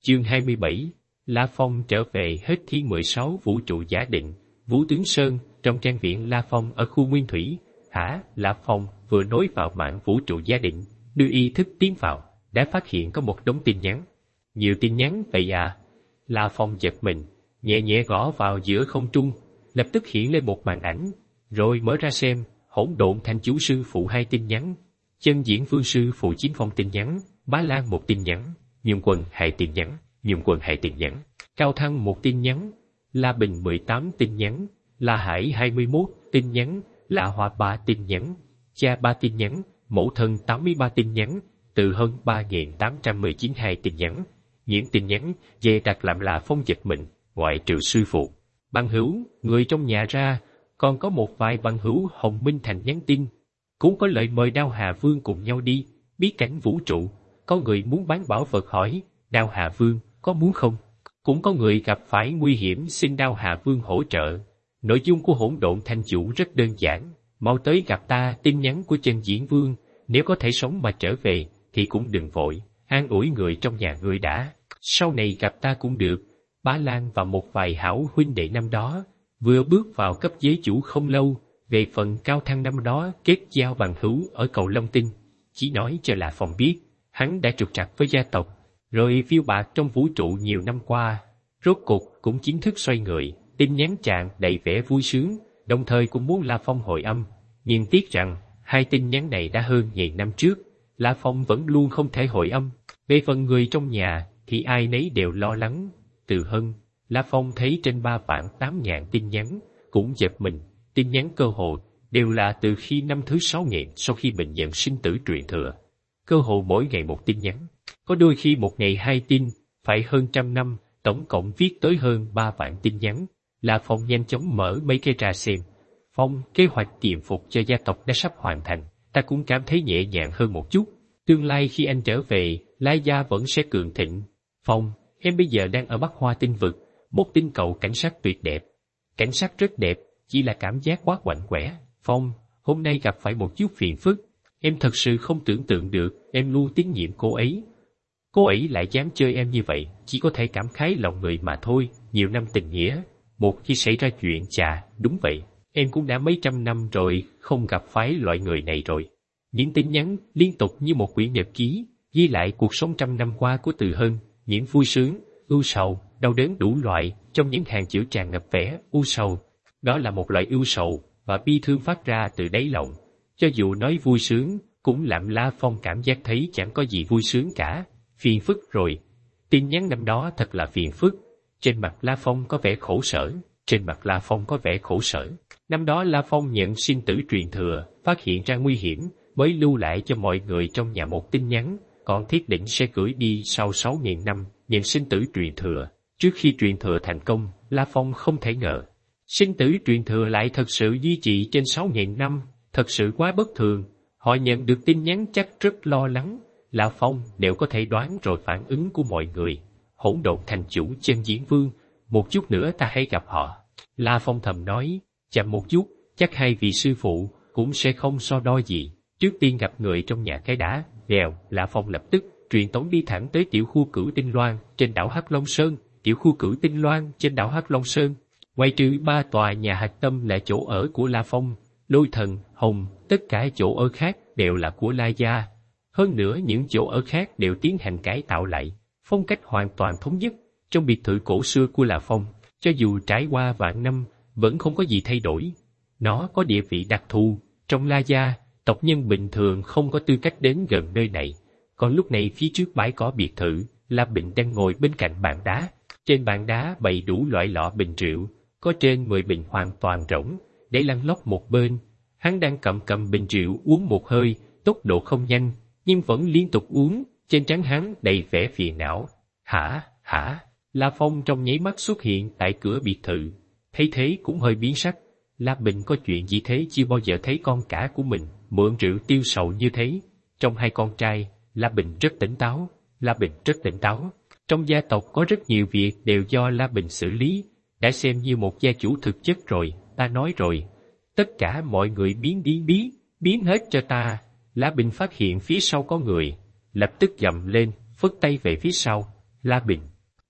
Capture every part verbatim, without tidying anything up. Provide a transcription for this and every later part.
Chương hai mươi bảy. La Phong trở về hết thiên mười sáu vũ trụ giả định. Vũ Tướng Sơn, trong trang viện La Phong ở khu Nguyên Thủy. Hả? La Phong vừa nối vào mạng vũ trụ giả định, đưa ý thức tiến vào, đã phát hiện có một đống tin nhắn. Nhiều tin nhắn vậy à? La Phong giật mình, nhẹ nhẹ gõ vào giữa không trung, lập tức hiện lên một màn ảnh, rồi mở ra xem. Hỗn Độn Thành Chủ sư phụ hai tin nhắn, Chân Diễn Vương sư phụ chín phong tin nhắn, Bá Lan một tin nhắn, Nhung Quân hai tin nhắn, Nhung Quân hai tin nhắn, Cao Thăng một tin nhắn, La Bình mười tám tin nhắn, La Hải hai mươi mốt tin nhắn, La Hoa ba tin nhắn, Cha ba tin nhắn, Mẫu Thân tám mươi ba tin nhắn, Từ Hân ba nghìn tám trăm mười chín hai tin nhắn. Những tin nhắn dày đặc làm là Phong giật mình, ngoại trừ sư phụ, bằng hữu, người trong nhà ra, còn có một vài bằng hữu Hồng Minh Thành nhắn tin, cũng có lời mời Đao Hà Vương cùng nhau đi bí cảnh vũ trụ. Có người muốn bán bảo vật hỏi Đao Hà Vương có muốn không, cũng có người gặp phải nguy hiểm xin Đao Hà Vương hỗ trợ. Nội dung của Hỗn Độn Thành Chủ rất đơn giản: mau tới gặp ta. Tin nhắn của Chân Diễn Vương: nếu có thể sống mà trở về thì cũng đừng vội, an ủi người trong nhà ngươi đã, sau này gặp ta cũng được. Bá Lan và một vài hảo huynh đệ năm đó vừa bước vào cấp giới chủ không lâu. Về phần Cao Thăng năm đó kết giao bằng hữu ở cầu Long Tinh, chỉ nói cho La Phong biết hắn đã trục trặc với gia tộc, rồi phiêu bạt trong vũ trụ nhiều năm qua, rốt cục cũng chính thức xoay người. Tin nhắn tràn đầy vẻ vui sướng, đồng thời cũng muốn La Phong hồi âm, nhưng tiếc rằng hai tin nhắn này đã hơn nghìn năm trước, La Phong vẫn luôn không thể hồi âm. Về phần người trong nhà thì ai nấy đều lo lắng. Từ Hân, La Phong thấy trên ba vạn tám ngàn tin nhắn, cũng giật mình. Tin nhắn cơ hồ đều là từ khi năm thứ sáu nghìn sau khi mình nhận sinh tử truyền thừa. Cơ hồ mỗi ngày một tin nhắn, có đôi khi một ngày hai tin, phải hơn trăm năm, tổng cộng viết tới hơn ba vạn tin nhắn. La Phong nhanh chóng mở mấy cái ra xem. Phong, kế hoạch tiệm phục cho gia tộc đã sắp hoàn thành, ta cũng cảm thấy nhẹ nhàng hơn một chút. Tương lai khi anh trở về, La gia vẫn sẽ cường thịnh. Phong, em bây giờ đang ở Bắc Hoa tinh vực, một tinh cầu cảnh sát tuyệt đẹp. Cảnh sát rất đẹp, chỉ là cảm giác quá quạnh quẻ. Phong, hôm nay gặp phải một chút phiền phức. Em thật sự không tưởng tượng được, em luôn tín nhiệm cô ấy. Cô ấy lại dám chơi em như vậy, chỉ có thể cảm khái lòng người mà thôi. Nhiều năm tình nghĩa, một khi xảy ra chuyện, chà, đúng vậy, em cũng đã mấy trăm năm rồi không gặp phải loại người này rồi. Những tin nhắn liên tục như một quyển nhật ký, ghi lại cuộc sống trăm năm qua của Từ Hân, những vui sướng, ưu sầu, đau đớn đủ loại. Trong những hàng chữ tràn ngập vẻ ưu sầu. Đó là một loại ưu sầu và bi thương phát ra từ đáy lòng. Cho dù nói vui sướng, cũng làm La Phong cảm giác thấy chẳng có gì vui sướng cả. Phiền phức rồi. Tin nhắn năm đó thật là phiền phức. Trên mặt La Phong có vẻ khổ sở. Trên mặt La Phong có vẻ khổ sở. Năm đó La Phong nhận sinh tử truyền thừa, phát hiện ra nguy hiểm, mới lưu lại cho mọi người trong nhà một tin nhắn, còn thiết định sẽ gửi đi sau sáu nghìn năm nhận sinh tử truyền thừa. Trước khi truyền thừa thành công, La Phong không thể ngờ sinh tử truyền thừa lại thật sự duy trì trên sáu nghìn năm, thật sự quá bất thường. Họ nhận được tin nhắn chắc rất lo lắng. La Phong đều có thể đoán rồi phản ứng của mọi người. Hỗn Độn Thành Chủ, Chân Diễn Vương, một chút nữa ta hãy gặp họ. La Phong thầm nói, chậm một chút, chắc hai vị sư phụ cũng sẽ không so đo gì. Trước tiên gặp người trong nhà cái đã. Vèo, La Phong lập tức truyền tống đi thẳng tới tiểu khu Cửu Tinh Loan trên đảo Hắc Long Sơn. Tiểu khu Cửu Tinh Loan trên đảo Hắc Long Sơn, ngoài trừ ba tòa nhà hạch tâm là chỗ ở của La Phong, Lôi Thần, Hồng, tất cả chỗ ở khác đều là của La gia. Hơn nữa những chỗ ở khác đều tiến hành cải tạo lại, phong cách hoàn toàn thống nhất. Trong biệt thự cổ xưa của La Phong, cho dù trải qua vạn năm, vẫn không có gì thay đổi. Nó có địa vị đặc thù. Trong La gia, tộc nhân bình thường không có tư cách đến gần nơi này. Còn lúc này phía trước bãi cỏ biệt thự, La Bình đang ngồi bên cạnh bàn đá. Trên bàn đá bày đủ loại lọ bình rượu, có trên mười bình hoàn toàn rỗng, để lăn lóc một bên. Hắn đang cầm cầm bình rượu uống một hơi, tốc độ không nhanh, nhưng vẫn liên tục uống. Trên trán hắn đầy vẻ phiền não. Hả, hả? La Phong trong nháy mắt xuất hiện tại cửa biệt thự, thấy thế cũng hơi biến sắc. La Bình có chuyện gì thế? Chưa bao giờ thấy con cả của mình mượn rượu tiêu sầu như thế. Trong hai con trai, La Bình rất tỉnh táo. La Bình rất tỉnh táo. Trong gia tộc có rất nhiều việc đều do La Bình xử lý, đã xem như một gia chủ thực chất rồi. Ta nói rồi, tất cả mọi người biến biến biến, biến hết cho ta. La Bình phát hiện phía sau có người, lập tức gầm lên, phất tay về phía sau. La Bình,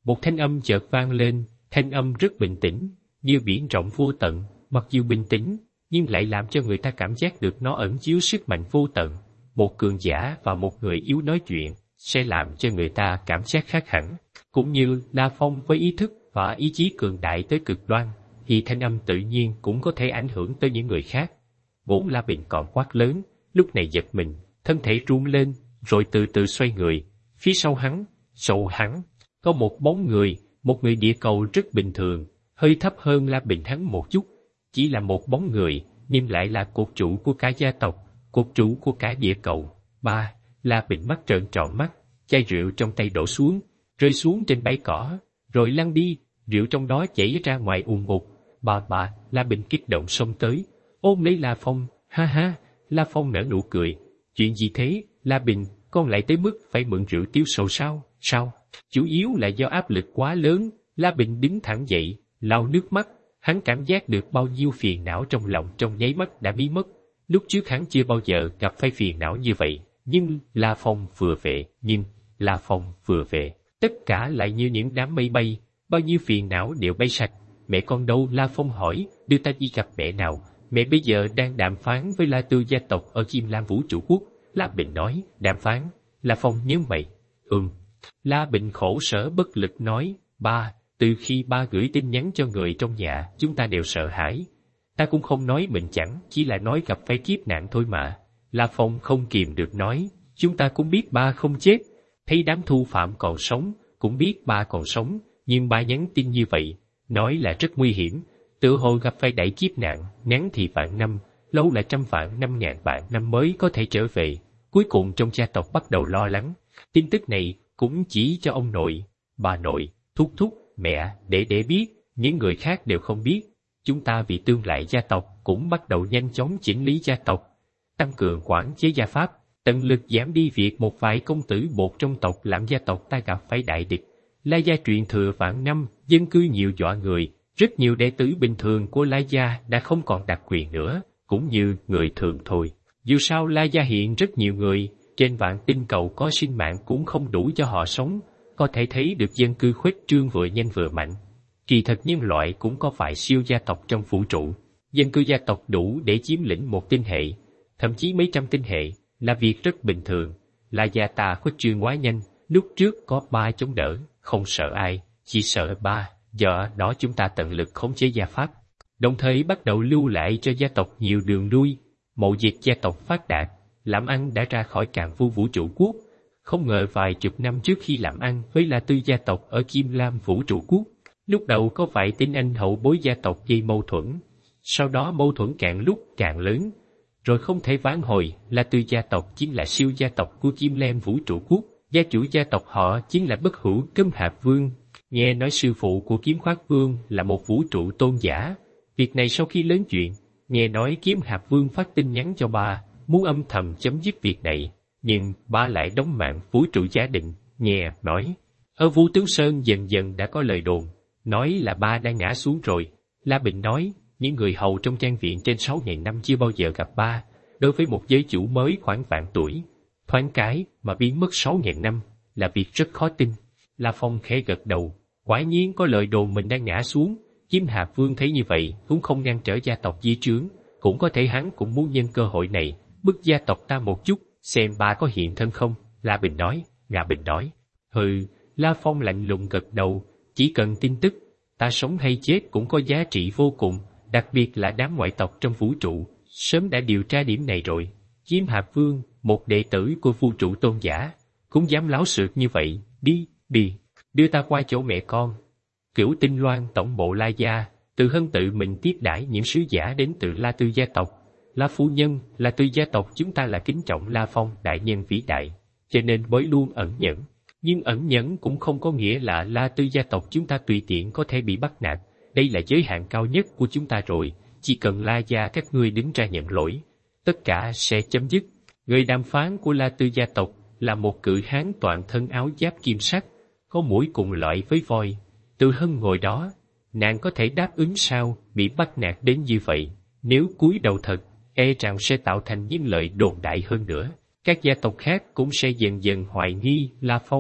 Một thanh âm chợt vang lên, thanh âm rất bình tĩnh, như biển rộng vô tận, mặc dù bình tĩnh, nhưng lại làm cho người ta cảm giác được nó ẩn chứa sức mạnh vô tận. Một cường giả và một người yếu nói chuyện, sẽ làm cho người ta cảm giác khác hẳn. Cũng như La Phong với ý thức và ý chí cường đại tới cực đoan, thì thanh âm tự nhiên cũng có thể ảnh hưởng tới những người khác. Vốn La Bình còn quát lớn, lúc này giật mình, thân thể run lên, rồi từ từ xoay người. Phía sau hắn, sau hắn, có một bóng người, một người địa cầu rất bình thường, hơi thấp hơn La Bình hắn một chút. Chỉ là một bóng người, nhưng lại là cột trụ của cả gia tộc, cột trụ của cả địa cầu. Ba, La Bình mắt trợn tròn mắt, chai rượu trong tay đổ xuống, rơi xuống trên bãi cỏ, rồi lăn đi, rượu trong đó chảy ra ngoài ùn ùn. Bà bà, La Bình kích động xông tới, ôm lấy La Phong, ha ha, La Phong nở nụ cười. Chuyện gì thế, La Bình, con lại tới mức phải mượn rượu tiêu sầu sao? Sao? Chủ yếu là do áp lực quá lớn. La Bình đứng thẳng dậy, lau nước mắt, hắn cảm giác được bao nhiêu phiền não trong lòng trong nháy mắt đã biến mất. Lúc trước hắn chưa bao giờ gặp phải phiền não như vậy, nhưng La Phong vừa về, nhưng La Phong vừa về, tất cả lại như những đám mây bay, bao nhiêu phiền não đều bay sạch. Mẹ con đâu? La Phong hỏi, đưa ta đi gặp mẹ nào? Mẹ bây giờ đang đàm phán với La Tư gia tộc ở Kim Lam Vũ Trụ Quốc. La Bình nói, đàm phán? La Phong nhớ mày. Ừm. La Bình khổ sở bất lực nói, ba, từ khi ba gửi tin nhắn cho người trong nhà, chúng ta đều sợ hãi. Ta cũng không nói mình chẳng, chỉ là nói gặp phải kiếp nạn thôi mà. La Phong không kìm được nói, chúng ta cũng biết ba không chết, thấy đám thu phạm còn sống, cũng biết ba còn sống, nhưng ba nhắn tin như vậy, nói là rất nguy hiểm, tự hồ gặp phải đại kiếp nạn, ngắn thì vạn năm, lâu là trăm vạn năm ngàn vạn năm mới có thể trở về. Cuối cùng trong gia tộc bắt đầu lo lắng, tin tức này cũng chỉ cho ông nội, bà nội, thúc thúc, mẹ, để để biết, những người khác đều không biết. Chúng ta vì tương lai gia tộc cũng bắt đầu nhanh chóng chỉnh lý gia tộc, tăng cường quản chế gia pháp, tận lực giảm đi việc một vài công tử bột trong tộc làm gia tộc ta gặp phải đại địch. La gia truyền thừa vạn năm, dân cư nhiều dọa người, rất nhiều đệ tử bình thường của La gia đã không còn đặc quyền nữa, cũng như người thường thôi. Dù sao La gia hiện rất nhiều người, trên vạn tinh cầu có sinh mạng cũng không đủ cho họ sống, có thể thấy được dân cư khuếch trương vừa nhanh vừa mạnh. Kỳ thật nhân loại cũng có vài siêu gia tộc trong vũ trụ, dân cư gia tộc đủ để chiếm lĩnh một tinh hệ, thậm chí mấy trăm tinh hệ, là việc rất bình thường. La gia ta khuếch trương quá nhanh, lúc trước có ba chống đỡ, không sợ ai, chỉ sợ ba, do đó chúng ta tận lực khống chế gia pháp, đồng thời bắt đầu lưu lại cho gia tộc nhiều đường lui. Mậu dịch gia tộc phát đạt, làm ăn đã ra khỏi càn vu vũ trụ quốc. Không ngờ vài chục năm trước khi làm ăn với La Tư gia tộc ở Kim Lam Vũ Trụ Quốc, lúc đầu có vài tên anh hậu bối gia tộc gây mâu thuẫn, sau đó mâu thuẫn càng lúc càng lớn, rồi không thể vãn hồi. La Tư gia tộc chính là siêu gia tộc của Kim Lam Vũ Trụ Quốc, gia chủ gia tộc họ chính là Bất Hủ Cấm Hạp Vương. Nghe nói sư phụ của Kiếm Khoát Vương là một vũ trụ tôn giả. Việc này sau khi lớn chuyện, nghe nói Kiếm Hạp Vương phát tin nhắn cho ba, muốn âm thầm chấm dứt việc này, nhưng ba lại đóng mạng vũ trụ giả định. Nghe nói ở Vũ Tướng Sơn dần dần đã có lời đồn, nói là ba đang ngã xuống rồi. La Bình nói, những người hầu trong trang viện trên sáu ngàn năm chưa bao giờ gặp ba, đối với một giới chủ mới khoảng vạn tuổi, thoáng cái mà biến mất sáu ngàn năm, là việc rất khó tin. La Phong khẽ gật đầu, quả nhiên có lời đồn mình đang ngã xuống. Kiếm Hạp Vương thấy như vậy cũng không ngăn trở gia tộc di trướng, cũng có thể hắn cũng muốn nhân cơ hội này bức gia tộc ta một chút, xem ba có hiện thân không. La Bình nói. La Bình nói, hừ. La Phong lạnh lùng gật đầu, chỉ cần tin tức, ta sống hay chết cũng có giá trị vô cùng, đặc biệt là đám ngoại tộc trong vũ trụ, sớm đã điều tra điểm này rồi. Kiếm Hạp Vương, một đệ tử của vũ trụ tôn giả, cũng dám láo xược như vậy. Đi, đi, đưa ta qua chỗ mẹ con. Cửu Tinh Loan tổng bộ La gia, Từ Hân tự mình tiếp đãi những sứ giả đến từ La Tư gia tộc. La phu nhân, La Tư gia tộc chúng ta là kính trọng La Phong đại nhân vĩ đại, cho nên mới luôn ẩn nhẫn. Nhưng ẩn nhẫn cũng không có nghĩa là La Tư gia tộc chúng ta tùy tiện có thể bị bắt nạt. Đây là giới hạn cao nhất của chúng ta rồi. Chỉ cần La gia các ngươi đứng ra nhận lỗi, tất cả sẽ chấm dứt. Người đàm phán của La Tư gia tộc là một cự hán toàn thân áo giáp kim sắc, có mũi cùng loại với voi. Từ Hân ngồi đó, nàng có thể đáp ứng sao? Bị bắt nạt đến như vậy, nếu cúi đầu thật, e rằng sẽ tạo thành những lời đồn đại hơn nữa. Các gia tộc khác cũng sẽ dần dần hoài nghi La Phong,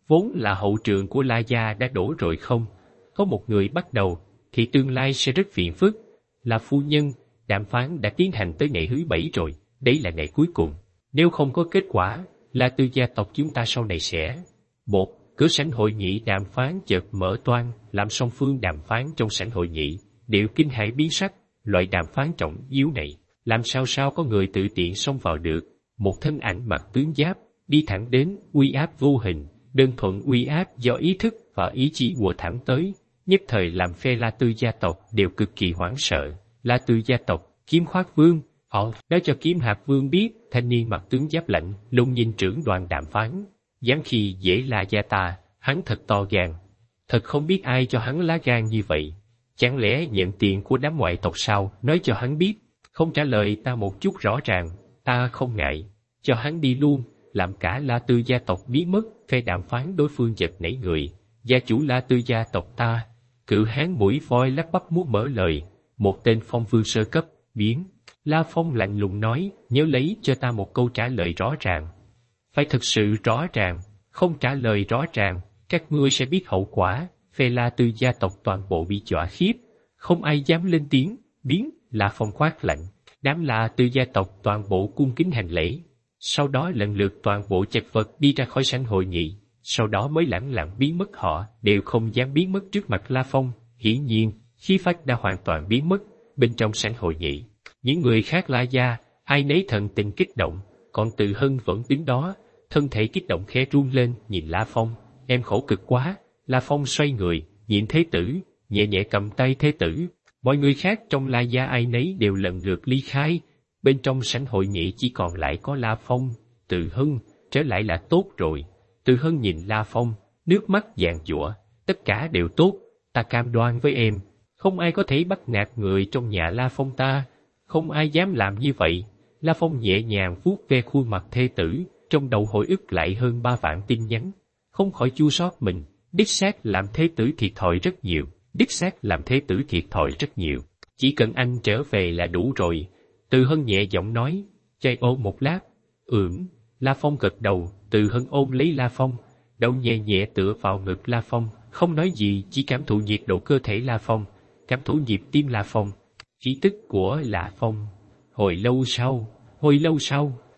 Vốn là hậu trường của La Gia đã đổ rồi không? Có một người bắt đầu, thì tương lai sẽ rất phiền phức. Là phu nhân, đàm phán đã tiến hành tới ngày thứ bảy rồi, đấy là ngày cuối cùng. Nếu không có kết quả, La Tư gia tộc chúng ta sau này sẽ... Một, cửa sảnh hội nghị đàm phán chợt mở toang, làm song phương đàm phán trong sảnh hội nghị, đều kinh hãi biến sắc. Loại đàm phán trọng yếu này, làm sao sao có người tự tiện xông vào được. Một thân ảnh mặc tướng giáp, đi thẳng đến, uy áp vô hình, đơn thuần uy áp do ý thức và ý chí của thẳng tới, nhất thời làm phe La Tư gia tộc đều cực kỳ hoảng sợ. La Tư gia tộc, Kiếm Khoát Vương, họ nói cho Kiếm Hạp Vương biết, thanh niên mặc tướng giáp lạnh, lung nhìn trưởng đoàn đàm phán, dám khi dễ La gia ta, hắn thật to gan, thật không biết ai cho hắn lá gan như vậy. Chẳng lẽ nhận tiền của đám ngoại tộc sao? Nói cho hắn biết, không trả lời ta một chút rõ ràng, ta không ngại, cho hắn đi luôn, làm cả La Tư gia tộc biến mất. Phe đàm phán đối phương giật nảy người, gia chủ La Tư gia tộc ta, cự hán mũi voi lắp bắp muốn mở lời, một tên phong vương sơ cấp, biến. La Phong lạnh lùng nói, nhớ lấy cho ta một câu trả lời rõ ràng. Phải thực sự rõ ràng, không trả lời rõ ràng, các ngươi sẽ biết hậu quả. Phe La Tư gia tộc toàn bộ bị dọa khiếp, không ai dám lên tiếng. Biến, La Phong quát lạnh, đám La Tư gia tộc toàn bộ cung kính hành lễ. Sau đó lần lượt toàn bộ chật vật đi ra khỏi sảnh hội nghị, sau đó mới lẳng lặng biến mất. Họ đều không dám biến mất trước mặt La Phong. Hiển nhiên, khí phách đã hoàn toàn biến mất bên trong sảnh hội nghị. Những người khác La gia, ai nấy thần tình kích động, còn Từ Hân vẫn đứng đó, thân thể kích động khẽ run lên, nhìn La Phong, em khổ cực quá. La Phong xoay người, nhìn Thế Tử, nhẹ nhẹ cầm tay Thế Tử. Mọi người khác trong La gia ai nấy đều lần lượt ly khai. Bên trong sảnh hội nghị chỉ còn lại có La Phong. Từ Hân, trở lại là tốt rồi. Từ Hân nhìn La Phong, nước mắt giàn giụa, tất cả đều tốt, ta cam đoan với em, không ai có thể bắt nạt người trong nhà La Phong ta, không ai dám làm như vậy. La Phong nhẹ nhàng vuốt ve khuôn mặt Thê Tử, trong đầu hồi ức lại hơn ba vạn tin nhắn, không khỏi chua xót mình, đích xác làm Thế Tử thiệt thòi rất nhiều, đích xác làm Thế Tử thiệt thòi rất nhiều. Chỉ cần anh trở về là đủ rồi. Từ Hân nhẹ giọng nói, chay ôm một lát. Ừm. La Phong gật đầu. Từ Hân ôm lấy La Phong, đầu nhẹ nhẹ tựa vào ngực La Phong, không nói gì, chỉ cảm thụ nhiệt độ cơ thể La Phong, cảm thụ nhịp tim La Phong, khí tức của La Phong. Hồi lâu sau, hồi lâu sau,